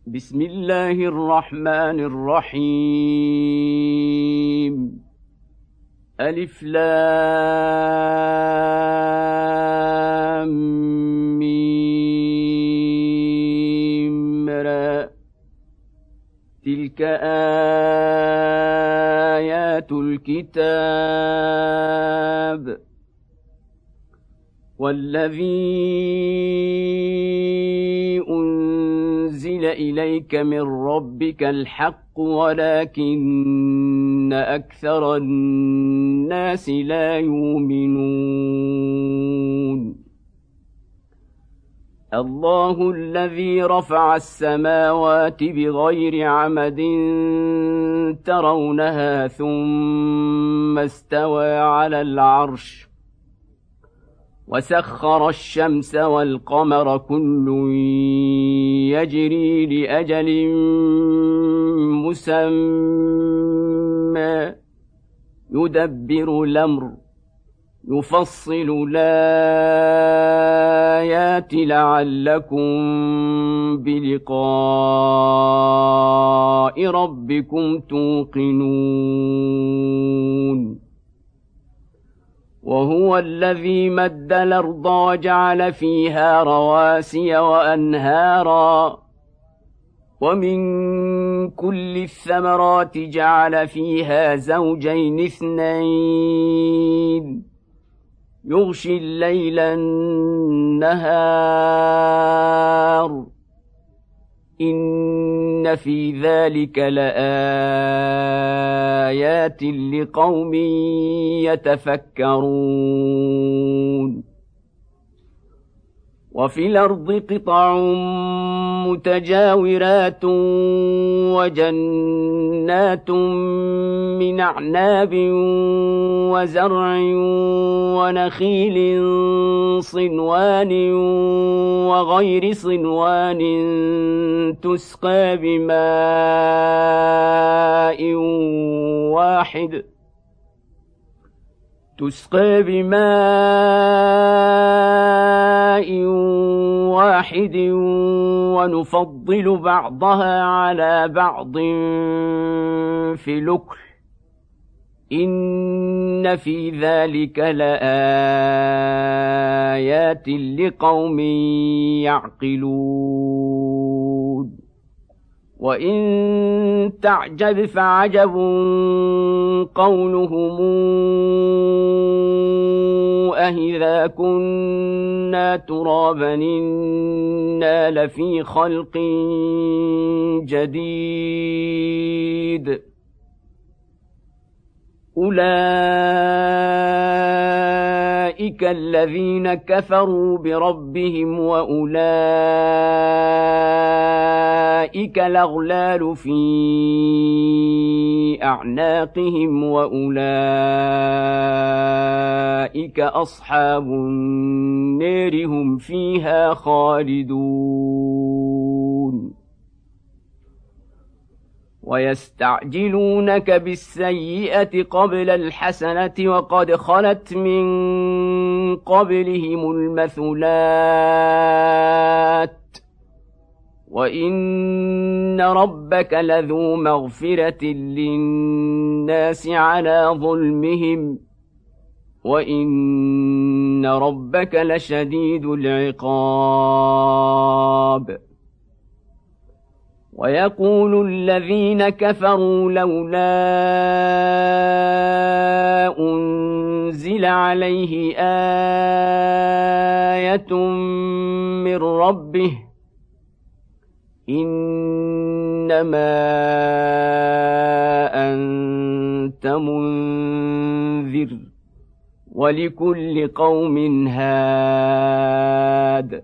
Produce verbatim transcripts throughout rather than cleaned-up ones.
بسم الله الرحمن الرحيم. ألف لام ميم را. تلك آيات الكتاب والذي أنزل إليك من ربك الحق ولكن أكثر الناس لا يؤمنون. الله الذي رفع السماوات بغير عمد ترونها ثم استوى على العرش وسخر الشمس والقمر كل يجري لأجل مسمى يدبر الأمر يفصل الآيات لعلكم بلقاء ربكم توقنون. وهو الذي مد الأرض وجعل فيها رواسي وأنهارا ومن كل الثمرات جعل فيها زوجين اثنين يغشي الليل النهار إن في ذلك لآيات لقوم يتفكرون. وفي الأرض قطع متجاورات وجنات من أعناب وزرع ونخيل صنوان وغير صنوان تسقى بماء واحد تسقى بماء واحد ونفضل بعضها على بعض في الأكل إن في ذلك لآيات لقوم يعقلون. وإن تعجب فعجب قولهم أإذا كنا ترابا إنا لفي خلق جديد أولئك الذين كفروا بربهم وأولئك الأغلال في أعناقهم وأولئك أصحاب النار هم فيها خالدون. ويستعجلونك بالسيئة قبل الحسنة وقد خلت من قبلهم المثلات وإن ربك لذو مغفرة للناس على ظلمهم وإن ربك لشديد العقاب. ويقول الذين كفروا لولا أنزل عليه آية من ربه إنما أنت منذر ولكل قوم هاد.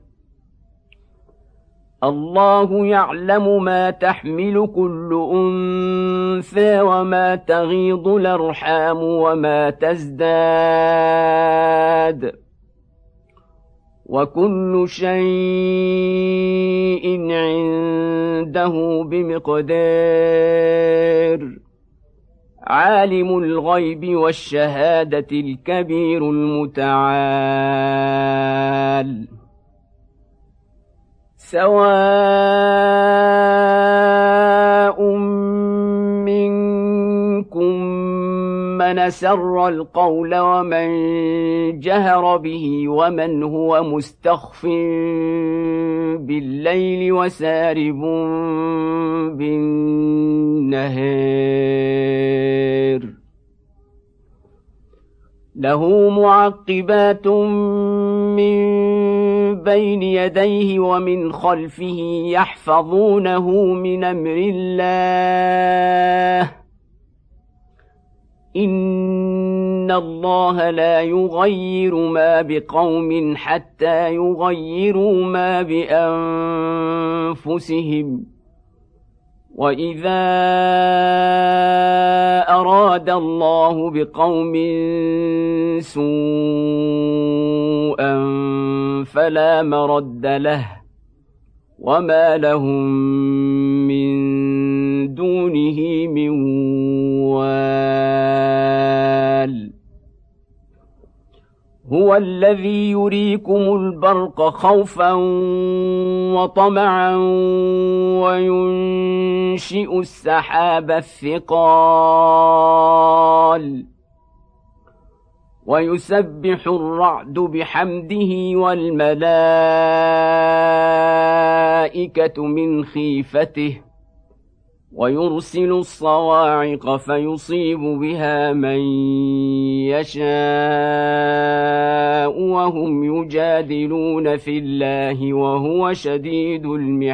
الله يعلم ما تحمل كل أنثى وما تغيض الأرحام وما تزداد وكل شيء عنده بمقدار. عالم الغيب والشهادة الكبير المتعال. سواء من أسر القول ومن جهر به ومن هو مستخف بالليل وسارب بالنهار له معقبات من بين يديه ومن خلفه يحفظونه من أمر الله إن الله لا يغير ما بقوم حتى يغيروا ما بأنفسهم وإذا أراد الله بقوم سوءا فلا مرد له وما لهم من دونه من وال هو الذي يريكم البرق خوفا وطمعا وينشئ السحاب الثقال ويسبح الرعد بحمده والملائكة من خيفته ويرسل الصواعق فيصيب بها من يشاء وهم يجادلون في الله وهو شديد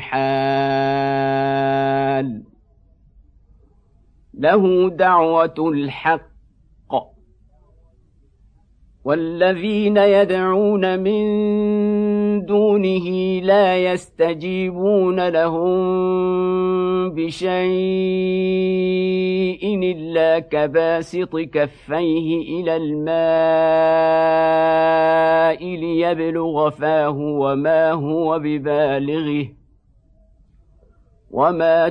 المحال له دعوة الحق والذين يدعون من دونه لا يستجيبون لهم بشيء إلا كباسط كفيه إلى الماء ليبلغ فاه وما هو ببالغه وما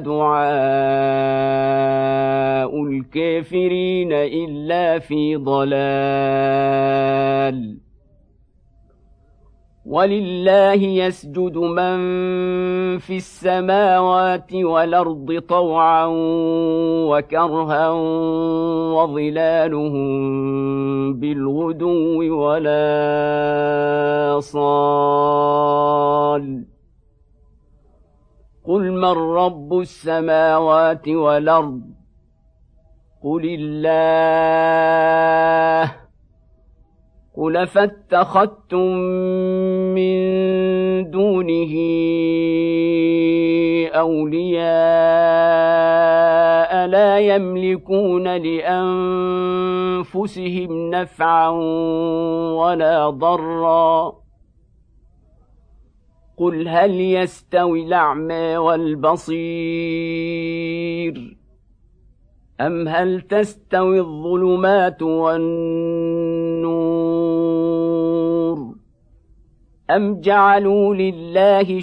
دعاء الكافرين إلا في ضلال ولله يسجد من في السماوات والأرض طوعا وكرها وظلالهم بالغدو ولا صال قل من رب السماوات والأرض قل الله قل فاتخذتم من دونه أولياء لا يملكون لأنفسهم نفعا ولا ضرا قل هل يستوي الأعمى والبصير أم هل تستوي الظلمات والنور أم جعلوا لله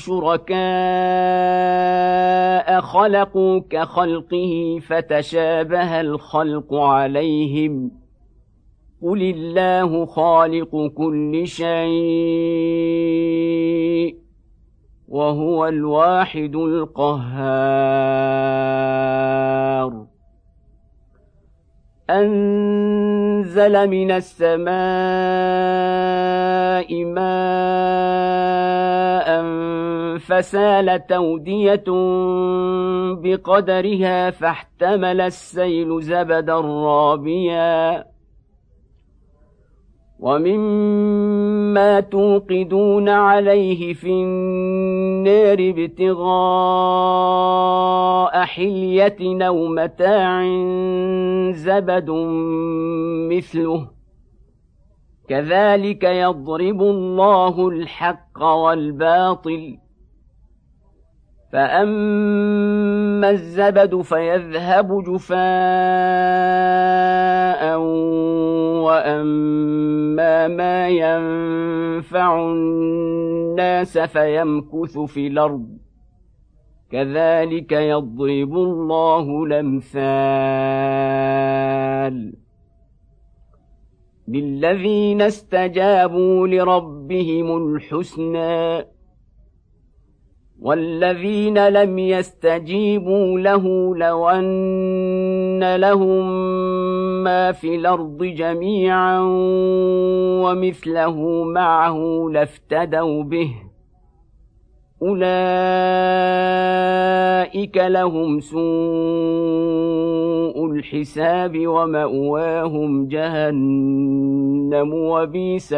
شركاء خلقوا كخلقه فتشابه الخلق عليهم قل الله خالق كل شيء وهو الواحد القهار أنزل من السماء ماء فسالت أودية بقدرها فاحتمل السيل زبدا رابيا ومما توقدون عليه في النار ابتغاء حلية أو متاع زبد مثله كذلك يضرب الله الحق والباطل فأما الزبد فيذهب جفاء وأما ما ينفع الناس فيمكث في الأرض كذلك يضرب الله الأمثال للذين استجابوا لربهم الحسنى والذين لم يستجيبوا له لو أن لهم ما في الأرض جميعا ومثله معه لافتدوا به أولئك لهم سوء الحساب ومأواهم جهنم وبئس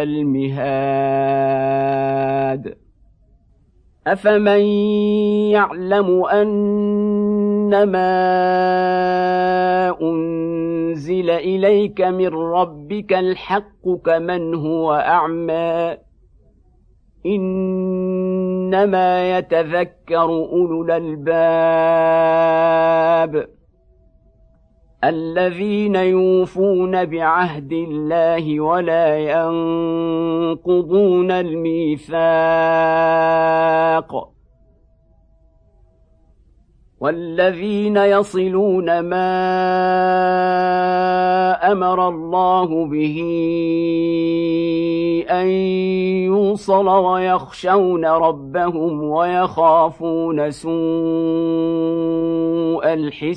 المهاد أفمن يعلم أنما أنزل إليك من ربك الحق كمن هو أعمى إنما يتذكر أولو الألباب الذين يوفون بعهد الله ولا ينقضون الميثاق والذين يصلون ما أمر الله به أن يوصل ويخشون ربهم ويخافون سوء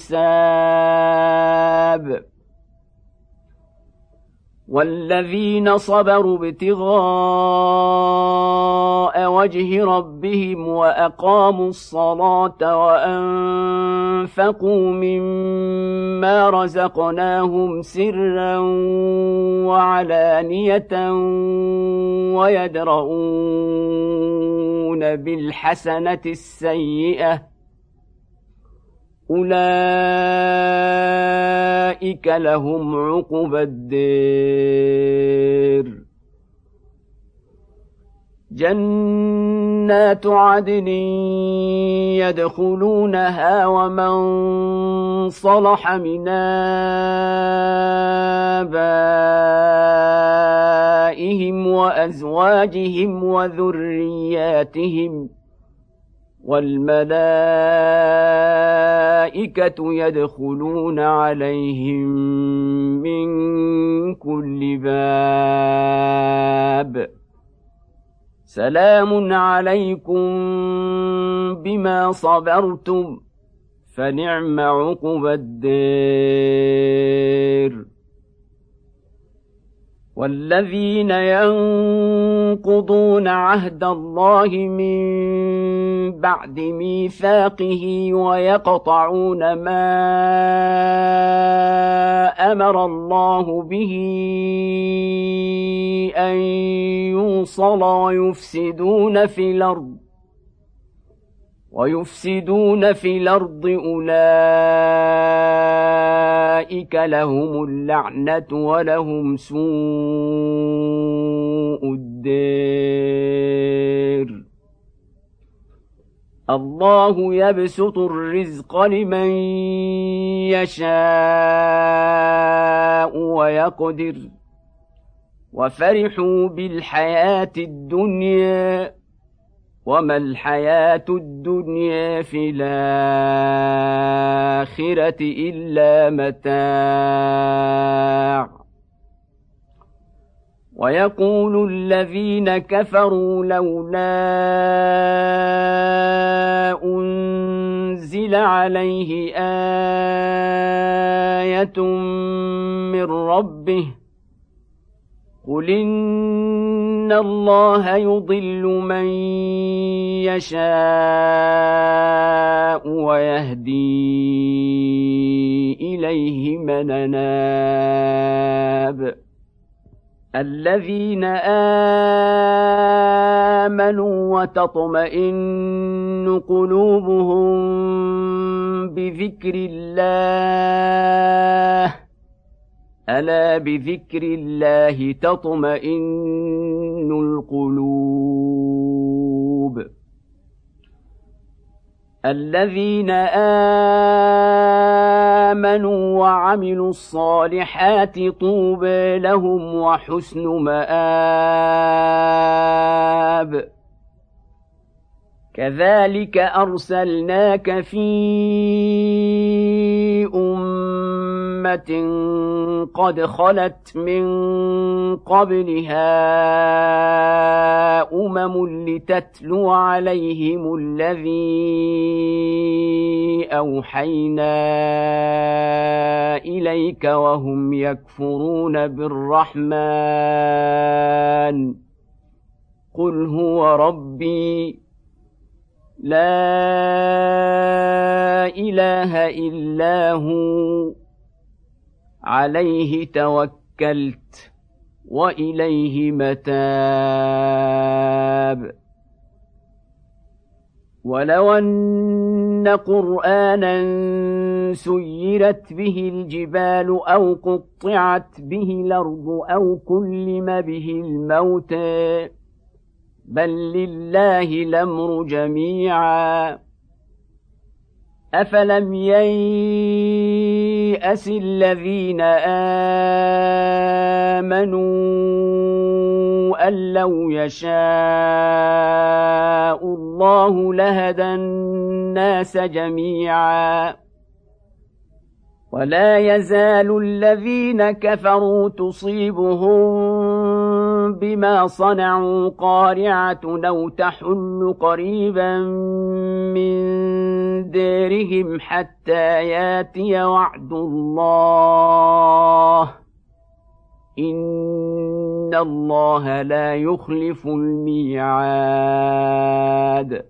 الحساب والذين صبروا ابتغاء وجه ربهم وأقاموا الصلاة وأنفقوا مما رزقناهم سرا وعلانية ويدرؤون بالحسنة السيئة أولئك لهم عقبى الدير جنات عدن يدخلونها ومن صلح من آبائهم وأزواجهم وذرياتهم والملائكة يدخلون عليهم من كل باب سلام عليكم بما صبرتم فنعم عقبى الدير والذين ينقضون عهد الله من بعد ميثاقه ويقطعون ما أمر الله به أن يوصل ويفسدون في الأرض ويفسدون في الأرض أولئك لهم اللعنة ولهم سوء الدير الله يبسط الرزق لمن يشاء ويقدر وفرحوا بالحياة الدنيا وما الحياة الدنيا في الآخرة إلا متاع ويقول الذين كفروا لولا أنزل عليه آية من ربه قل إن الله يضل من يشاء ويهدي إليه من أناب الذين آمنوا وتطمئن قلوبهم بذكر الله ألا بذكر الله تطمئن القلوب الذين آمنوا وعملوا الصالحات طوبى لهم وحسن مآب كذلك أرسلناك في أمة سيئات قد خلت من قبلها أمم لتتلو عليهم الذي أوحينا إليك وهم يكفرون بالرحمن قل هو ربي لا إله إلا هو عليه توكلت وإليه متاب ولو أن قرآنا سيرت به الجبال أو قطعت به الأرض أو كلم به الموتى بل لله الأمر جميعا أفلم ييأس الذين آمنوا أن لو يشاء الله لهدى الناس جميعا ولا يزال الذين كفروا تصيبهم بما صنعوا قارعة أو تحل قريبا من دارهم حتى ياتي وعد الله إن الله لا يخلف الميعاد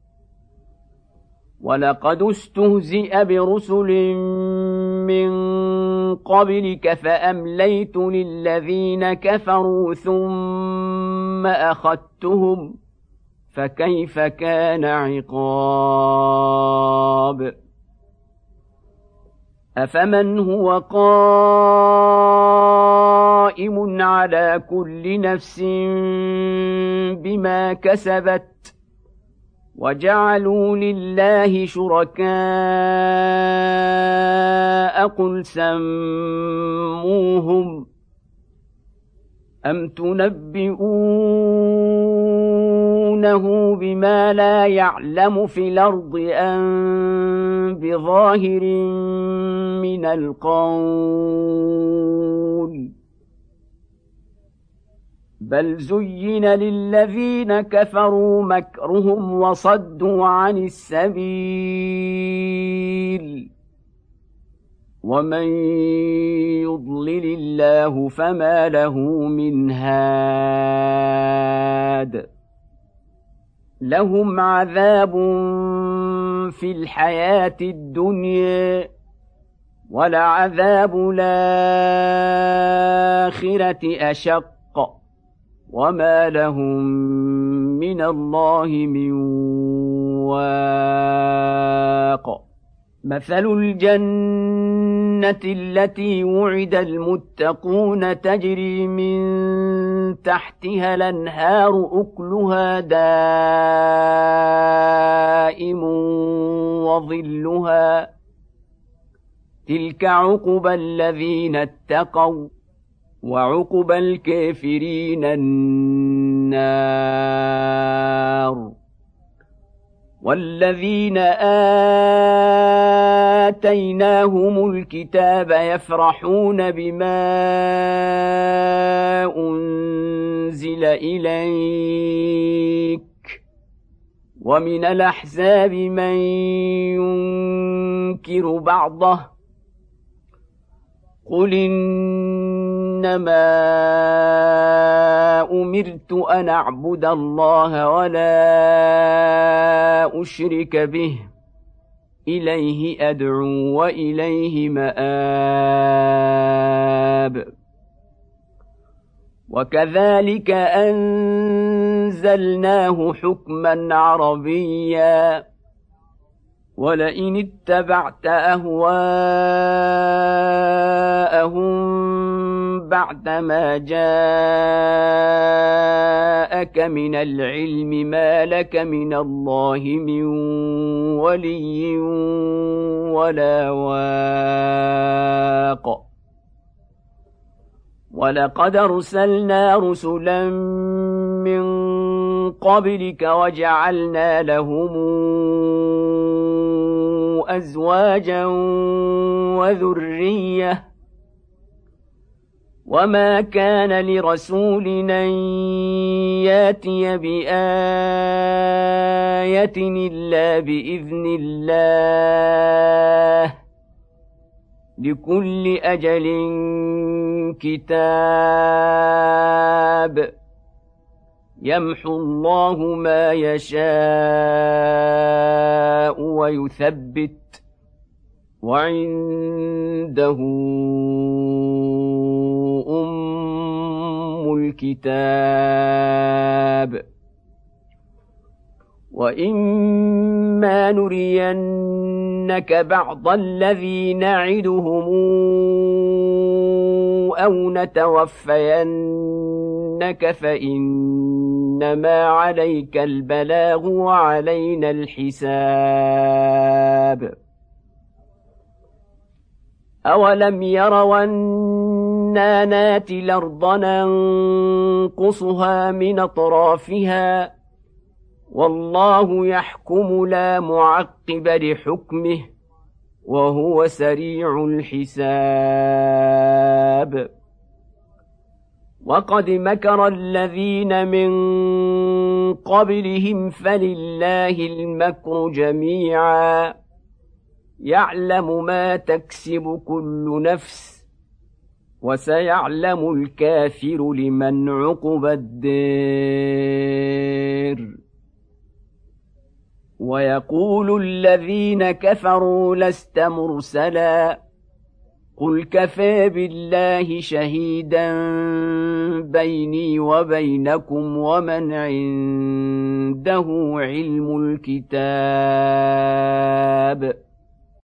ولقد استهزئ برسل من قبلك فأمليت للذين كفروا ثم أخذتهم فكيف كان عقاب أفمن هو قائم على كل نفس بما كسبت وجعلوا لله شركاء قل سموهم أم تنبئونه بما لا يعلم في الأرض أم بظاهر من القول بل زين للذين كفروا مكرهم وصدوا عن السبيل ومن يضلل الله فما له من هاد لهم عذاب في الحياة الدنيا ولعذاب الآخرة أشق وما لهم من الله من واق مثل الجنة التي وعد المتقون تجري من تحتها الأنهار أكلها دائم وظلها تلك عقبى الذين اتقوا وعقبى الكافرين النار والذين آتيناهم الكتاب يفرحون بما أنزل إليك ومن الأحزاب من ينكر بعضه قل إنما أمرت أن أعبد الله ولا أشرك به إليه أدعو وإليه مآب وكذلك أنزلناه حكما عربيا ولئن اتبعت أهواءهم بعدما جاءك من العلم ما لك من الله من ولي ولا واق ولقد أرسلنا رسلا من قبلك وجعلنا لهم أزواجا وذرية وما كان لرسول أن ياتي بآية إلا بإذن الله لكل أجل كتاب يمحو الله ما يشاء ويثبت وعنده أم الكتاب وإما نرينك بعض الذي نعدهم أو نتوفينك فإنما عليك البلاغ وعلينا الحساب أولم يروا أنا ناتي الأرض ننقصها من أطرافها والله يحكم لا معقب لحكمه وهو سريع الحساب وقد مكر الذين من قبلهم فلله المكر جميعا يعلم ما تكسب كل نفس وسيعلم الكافر لمن عقبى الدار ويقول الذين كفروا لست مرسلا قل كفى بالله شهيدا بيني وبينكم ومن عنده علم الكتاب